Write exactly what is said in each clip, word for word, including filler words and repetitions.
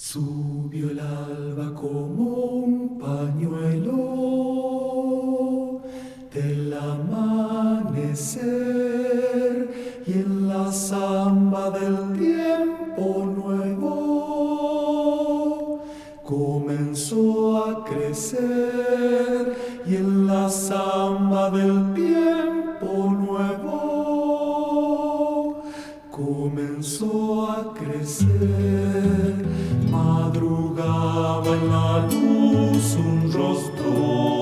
Subió el alba como un pañuelo del amanecer y en la samba del tiempo nuevo comenzó a crecer y en la samba del tiempo nuevo comenzó a crecer. Madrugaba en la luz un rostro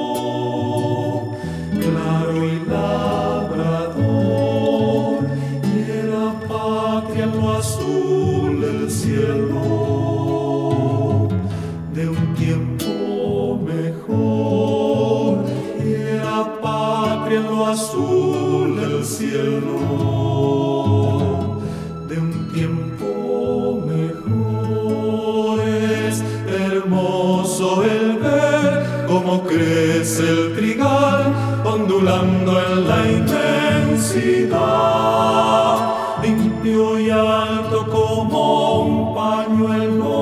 claro y labrador, y era patria en lo azul del cielo de un tiempo mejor, y era patria en lo azul del cielo de un tiempo mejor. Es hermoso el ver cómo crece el trigal ondulando en la inmensidad, limpio y alto como un pañuelo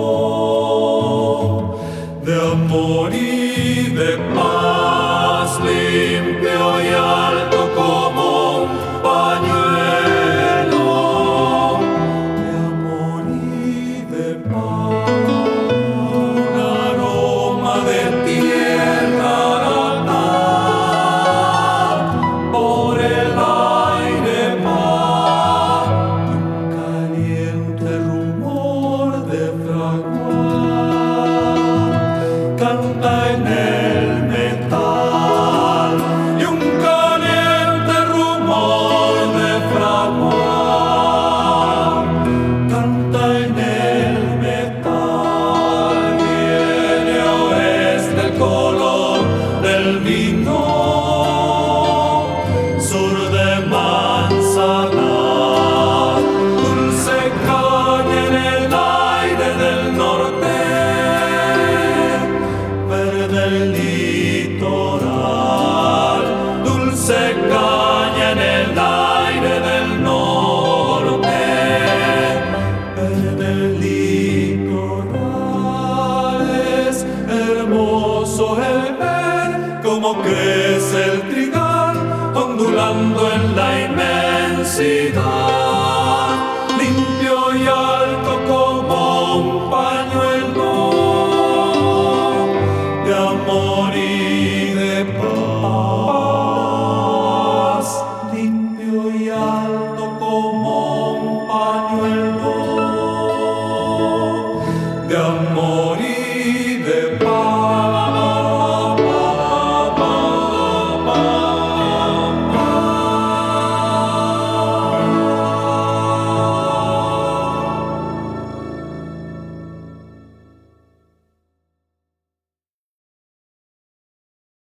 de amor y de paz, limpio y alto como un pañuelo de amor y de paz. Un aroma de tierra natal por el aire va, y un caliente rumor de fraguar canta en el metal, y un caliente rumor de fraguar canta en el metal. Viene a oeste el color del vino, sur de manzana, dulce caña en el aire del norte, verde el litoral, dulce caña en el aire del norte, verde el litoral. Es hermoso el ver cómo crece el trigal ondulando en la inmensidad, limpio y alto como un pañuelo de amor y de paz, limpio y alto como un pañuelo de amor y